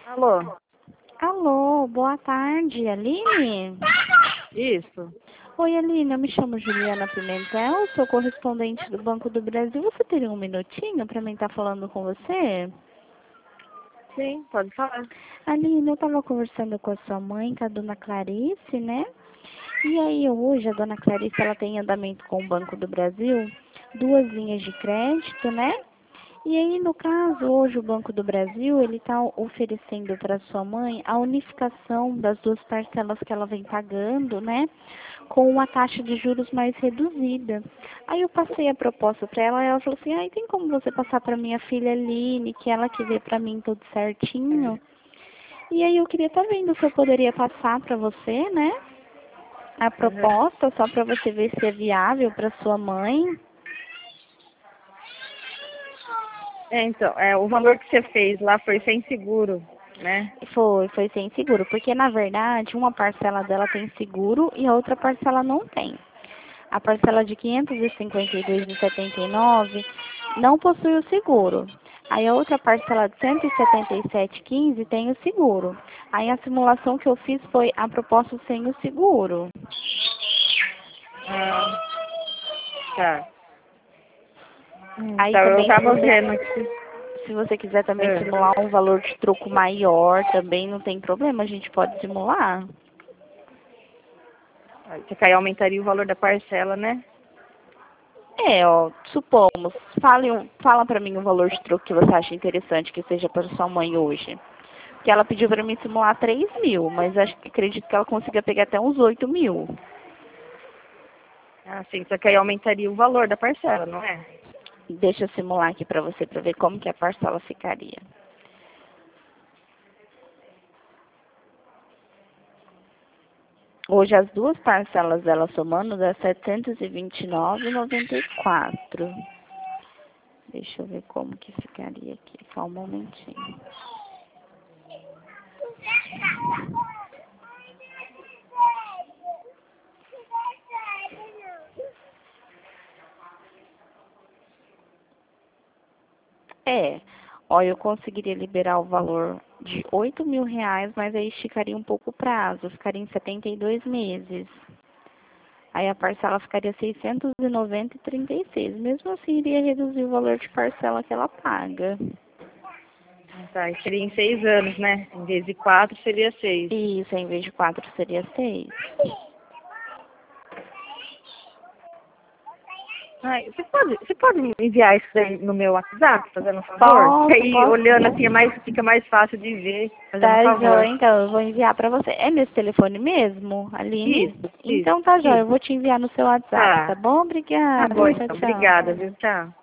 Alô? Alô, boa tarde, Aline? Isso? Oi, Aline, eu me chamo Juliana Pimentel, sou correspondente do Banco do Brasil. Você teria um minutinho para mim estar falando com você? Sim, pode falar. Aline, eu estava conversando com a sua mãe, com a dona Clarice, né? E aí hoje a dona Clarice, ela tem andamento com o Banco do Brasil, 2 linhas de crédito, né? E aí, no caso, hoje o Banco do Brasil, ele está oferecendo para sua mãe a unificação das 2 parcelas que ela vem pagando, né? Com uma taxa de juros mais reduzida. Aí eu passei a proposta para ela e ela falou assim, ai, tem como você passar para minha filha Aline, que ela que vê para mim tudo certinho? E aí eu queria estar vendo se eu poderia passar para você, né? A Uhum. proposta, só para você ver se é viável para sua mãe. Então, o valor que você fez lá foi sem seguro, né? Foi sem seguro, porque na verdade uma parcela dela tem seguro e a outra parcela não tem. A parcela de 552,79 não possui o seguro. Aí a outra parcela de 177,15 tem o seguro. Aí a simulação que eu fiz foi a proposta sem o seguro. Ah, tá. Aí Então, eu também tava vendo aqui. se você quiser também Ah, simular um valor de troco maior, também não tem problema, a gente pode simular. você caiu, aumentaria o valor da parcela, né? Ó, supomos, fala pra mim o valor de troco que você acha interessante que seja para sua mãe hoje. Porque ela pediu pra mim simular 3 mil, mas acredito que ela consiga pegar até uns 8 mil. Ah, sim, só que aí aumentaria o valor da parcela, não é? Deixa eu simular aqui pra você, pra ver como que a parcela ficaria. Hoje as 2 parcelas dela somando dá 729,94. Deixa eu ver como que ficaria aqui, só um momentinho. Ó, eu conseguiria liberar o valor de 8 mil reais, mas aí esticaria um pouco o prazo, ficaria em 72 meses. Aí a parcela ficaria 690,36. Mesmo assim, iria reduzir o valor de parcela que ela paga. Tá, e seria em 6 anos, né? Em vez de 4, seria 6. Isso, em vez de 4, seria 6. Ai, você pode me enviar isso daí no meu WhatsApp, fazendo um favor? Que Posso, aí, posso olhando assim, sim. fica mais fácil de ver, fazendo um Tá, favor. joia, então, eu vou enviar pra você. É nesse telefone mesmo, Aline? Isso, Então tá, joia, eu isso. vou te enviar no seu WhatsApp, tá Tá, bom? tá Obrigada, bom tchau, então. tchau. Obrigada, viu? Tchau.